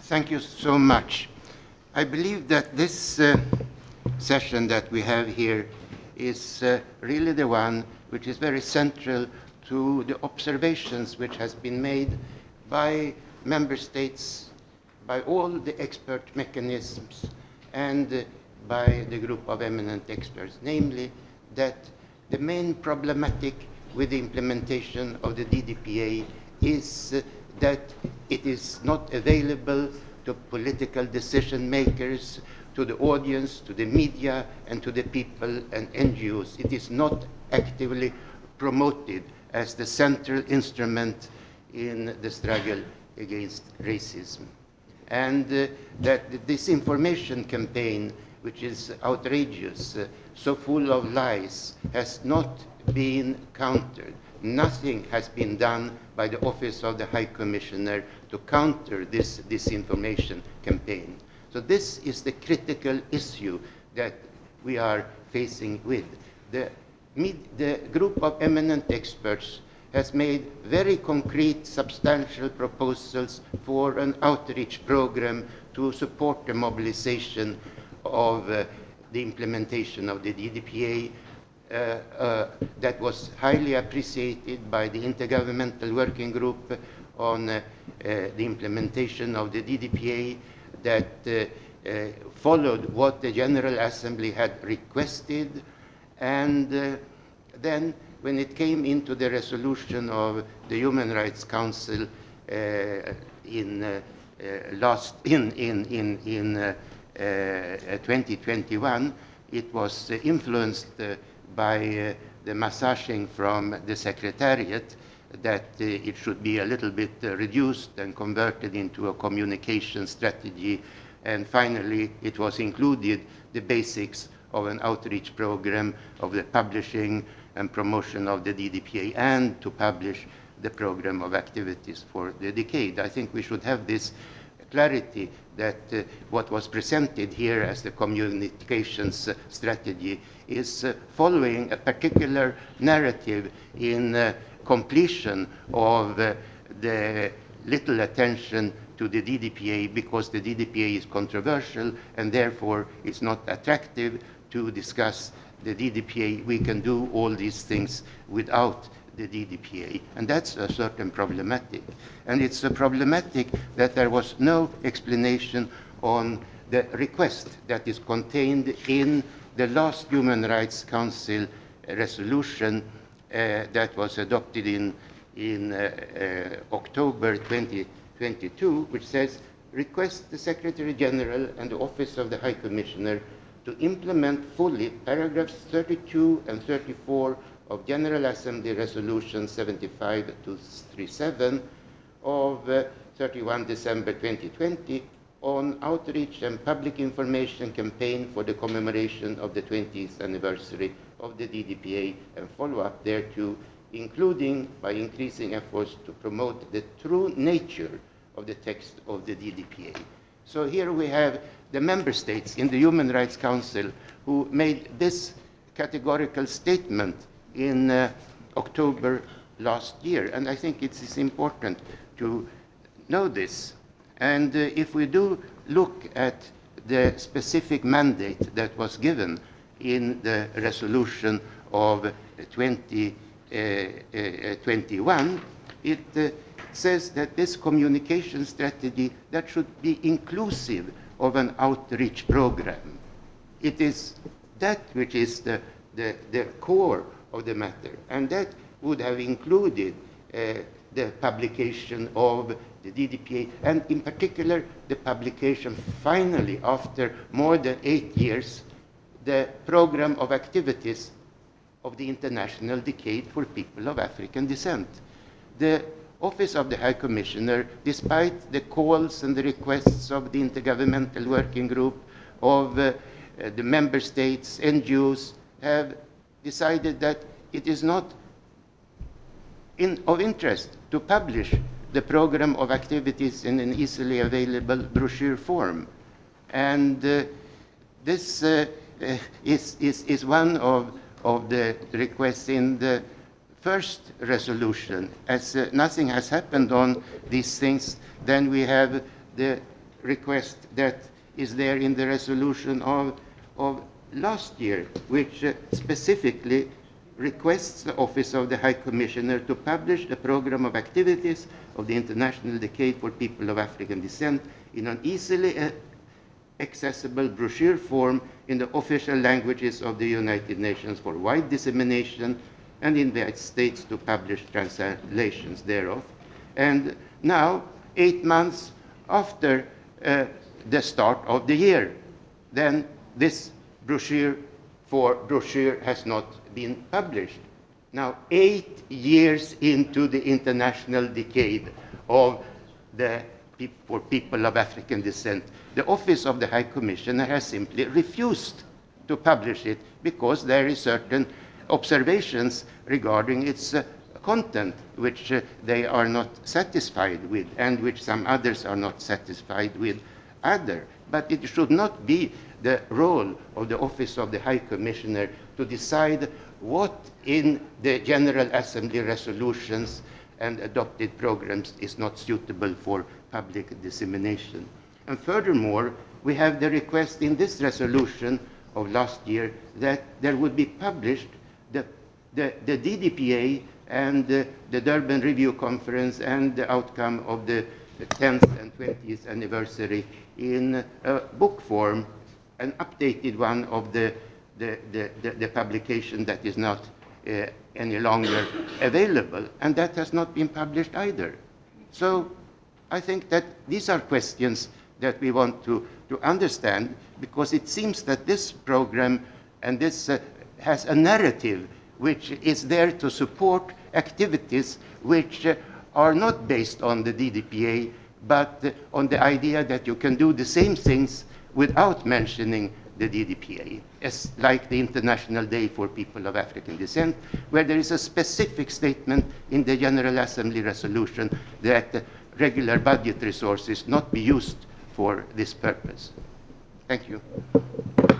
Thank you so much. I believe that this session that we have here is really the one which is very central to the observations which has been made by member states, by all the expert mechanisms, and by the group of eminent experts, namely that the main problematic with the implementation of the DDPA is that it is not available to political decision makers, to the audience, to the media, and to the people and NGOs. It is not actively promoted as the central instrument in the struggle against racism. And that the disinformation campaign, which is outrageous, so full of lies, has not been countered. Nothing has been done by the Office of the High Commissioner to counter this disinformation campaign. So this is the critical issue that we are facing with. The group of eminent experts has made very concrete, substantial proposals for an outreach program to support the mobilization of the implementation of the DDPA. That was highly appreciated by the Intergovernmental Working Group on the implementation of the DDPA, that followed what the General Assembly had requested, and then when it came into the resolution of the Human Rights Council in 2021, it was influenced by the massaging from the Secretariat that it should be a little bit reduced and converted into a communication strategy. And finally, it was included the basics of an outreach program of the publishing and promotion of the DDPA, and to publish the program of activities for the decade. I think we should have this clarity that what was presented here as the communications strategy is following a particular narrative in completion of the little attention to the DDPA, because the DDPA is controversial and therefore it's not attractive to discuss the DDPA. We can do all these things without the DDPA, and that's a certain problematic. And it's a problematic that there was no explanation on the request that is contained in the last Human Rights Council resolution that was adopted in October 2022, which says, request the Secretary General and the Office of the High Commissioner to implement fully paragraphs 32 and 34 of General Assembly Resolution 75-237 of 31 December 2020 on outreach and public information campaign for the commemoration of the 20th anniversary of the DDPA and follow-up thereto, including by increasing efforts to promote the true nature of the text of the DDPA. So here we have the member states in the Human Rights Council who made this categorical statement in October last year. And I think it is important to know this. And if we do look at the specific mandate that was given in the resolution of 2021, it says that this communication strategy that should be inclusive of an outreach program. It is that which is the core of the matter, and that would have included the publication of the DDPA, and in particular the publication finally, after more than 8 years, the program of activities of the International Decade for People of African Descent. The Office of the High Commissioner, despite the calls and the requests of the Intergovernmental Working Group, of the member states, NGOs, have decided that it is not of interest to publish the program of activities in an easily available brochure form. And this is one of the requests in the first resolution. As nothing has happened on these things, then we have the request that is there in the resolution of last year, which specifically requests the Office of the High Commissioner to publish the program of activities of the International Decade for People of African Descent in an easily accessible brochure form in the official languages of the United Nations for wide dissemination, and invite states to publish translations thereof. And now, 8 months after the start of the year, then this brochure has not been published. Now, 8 years into the International Decade of for People of African Descent, the Office of the High Commissioner has simply refused to publish it because there is certain observations regarding its content which they are not satisfied with, and which some others are not satisfied with either. But it should not be the role of the Office of the High Commissioner to decide what in the General Assembly resolutions and adopted programs is not suitable for public dissemination. And furthermore, we have the request in this resolution of last year that there would be published the DDPA and the Durban Review Conference and the outcome of the 10th and 20th anniversary in book form, an updated one of the publication that is not any longer available, and that has not been published either. So I think that these are questions that we want to understand, because it seems that this program and this has a narrative which is there to support activities which are not based on the DDPA, but on the idea that you can do the same things without mentioning the DDPA, as like the International Day for People of African Descent, where there is a specific statement in the General Assembly resolution that regular budget resources not be used for this purpose. Thank you.